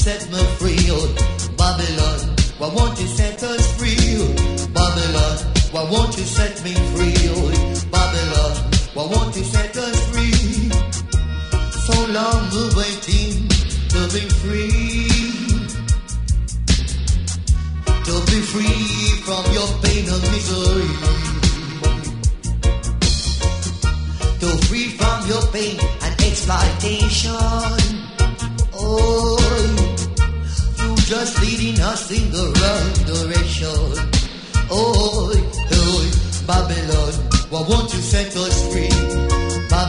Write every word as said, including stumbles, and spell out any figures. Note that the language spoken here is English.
set me free? Oh, Babylon, why won't you set us free? Oh, Babylon, why won't you set me free? Oh, Babylon, why won't you set us free? So long we're waiting to be free, to be free from your pain and misery, to free from your pain and exploitation. Oh, you just leading us in the wrong direction. Oh, oh, Babylon, why won't you set us free?